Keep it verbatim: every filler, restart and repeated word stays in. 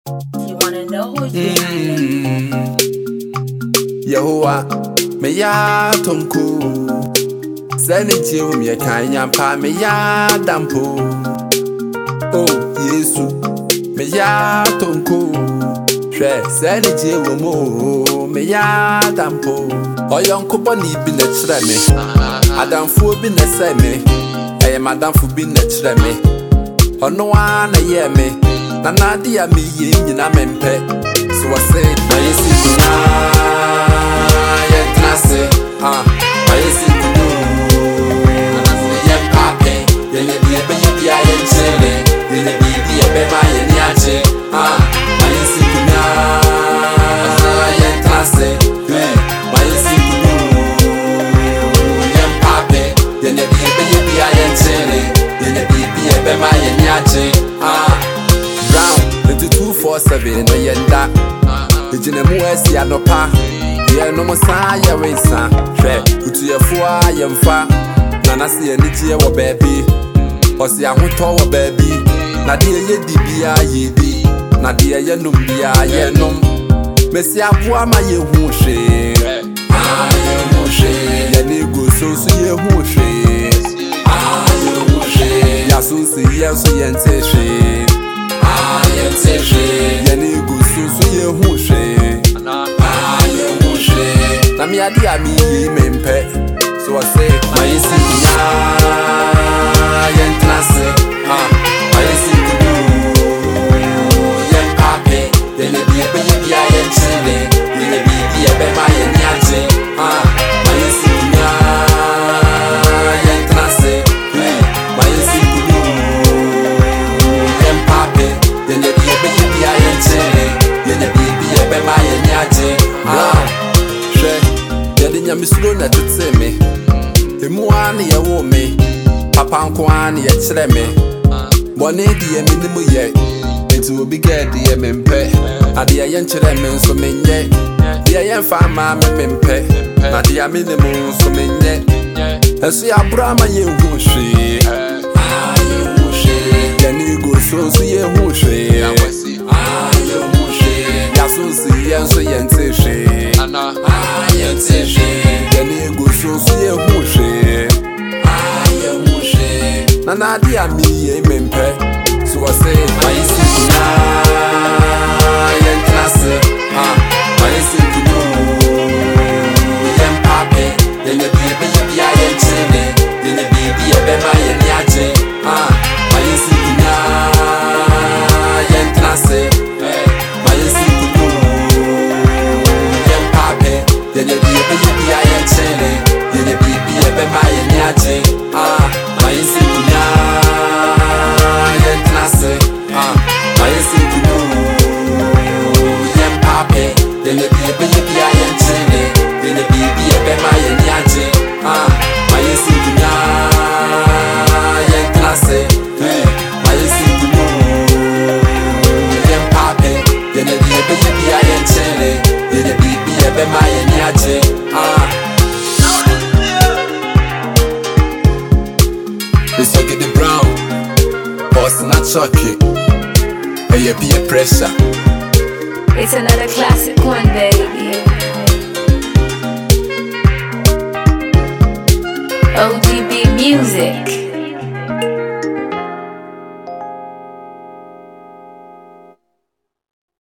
You wanna know who you mm. Yehovah, me ya tonku. Seni jiu me kanya pa me ya dampo. Oh Yesu, me ya tonku. Shwe seni jiu mo me ya dampo. Oyonko boni bi na chire me. Adamfo bi na se me. Eye madamfo bi na chire me. Ono wa na ye me. Na na dia me ye nyina mempe. So I say, I see you now, yeah, classy, ah, I see you know, yeah, papi, yeah, yeah, yeah, baby, I am chilling, yeah, yeah, baby, yeah, baby, I am yache, ah, I see you now, yeah, classy, yeah, I see you know, yeah, papi, yeah, yeah, baby, I am chilling, yeah, yeah, baby, yeah, baby, I am yache, ah, Brown, twenty-two four seven, no yenda. Ejine mu esi anopa ye no mo sa ye wensa hwe utuyefo a ye mfa na na se ye nigye wo baabi osi ahoto wo baabi na de ye di bia ye di na de ye num bia ye num mesi aboa ma ye hu hwe ah ye hu hwe ye ni go so so ye hu hwe ah ye hu hwe ya so si ye so ye nte hwe ah ye nte hwe ye ni go so so ye hu hwe ah ye hu hwe na me ade a me yi mempe so I say my see ya ye ntlase ah my see you ye papi ye ne bi be ye bia ye chile ye ne bi bi be ma ye nyaje ah my see ya ye ntlase my see you ye papi ye ne bi be ye bia ye chile ye ne bi bi be ma ye nyaje ah she ye de nyamisuro na tete me emu ani ye wo me papa nko ani ye kire me bone di ye minimu ye enti obi get ye mempe ade ye nkire me nso menye de ye mfa ma me mempe na de ya minimu nso menye esu ya brama ye hu hwe ah ye hu hwe ye ni go so so ye hu hwe ah ye hu hwe ya so si ye nso ye nte hwe ana ah ye nte hwe ye ni go so so ye hu hwe ah ye hu hwe na na de ya mi ye mempe so I say my see na ye classe ah my see you know ye papi ye ne bi be ye bia ye chile ye ne bi bi ye be ma ye nyaje ah my see na ye classe my see you know ye papi ye ne bi be ye bia ye chile ye ne bi bi ye be ma ye nyaje ah my see na ye classe ah my see you know ye papi ye ne bi be ye bia ye chile ye ne bi bi ye be ma ye nyaje ah my see na ye classe my see you know ye papi ye ne bi be ye bia ye chile ye ne bi bi ye be ma ye nyaje ah It's like the brown boss not chucky hey be a pressure. It's another classic one, baby. O G B music.